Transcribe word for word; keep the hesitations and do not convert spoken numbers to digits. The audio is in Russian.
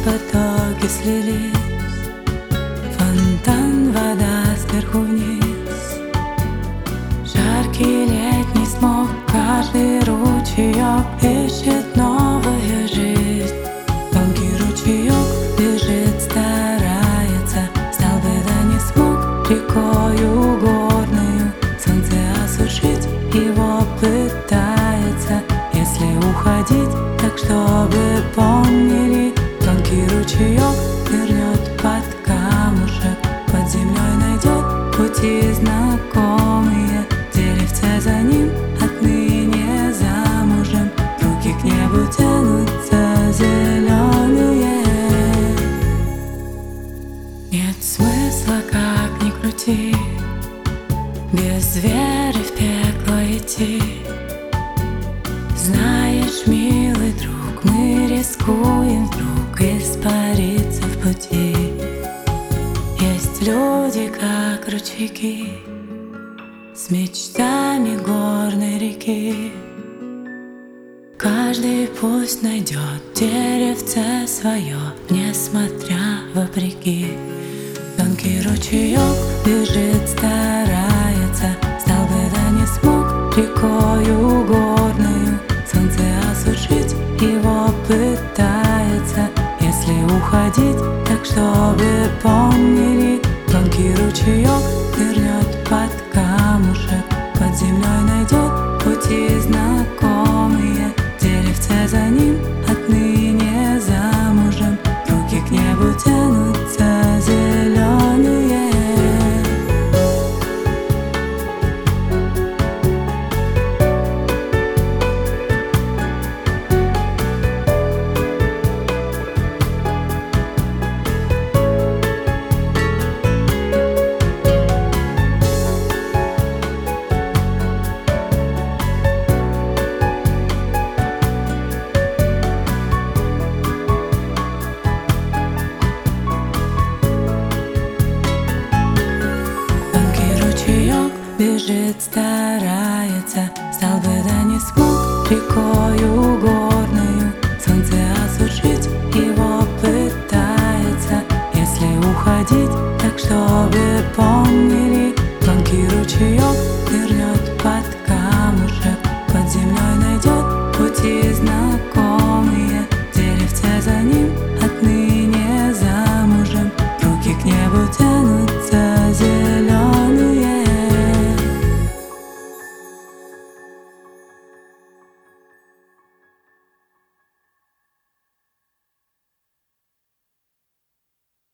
потоки слились, фонтан, вода сверху вниз. Жаркий летний смог, каждый ручеек ищет новую жизнь. Тонкий ручеек бежит, старается, стал бы да не смог рекою горную солнце осушить, его пытается. Если уходить, так чтобы помнили, тонкий ручеек нырнет под камушек, под землей найдет пути знакомые. Деревце за ним отныне замужем, руки к небу тянутся зеленые. Нет смысла, как ни крути, без веры в пекло идти. Знаешь, милый друг, мы рискуем вдруг испариться в пути. Есть люди, как ручейки, с мечтами горной реки. Каждый пусть найдет деревце свое, несмотря вопреки. Тонкий ручеек бежит, старается, стал бы да не смог рекою горную солнце осушить, его пытается. Если уходить, так чтобы помнили, тонкий ручеек нырнет под камушек, под землей найдет пути знакомые. Деревце за ним отныне замужем, руки к небу тянутся зеленые. Бежит, старается, стал бы да не смог рекою горную солнце осушить, его пытается. Если уходить, так чтобы помнили, тонкий ручеек нырнет под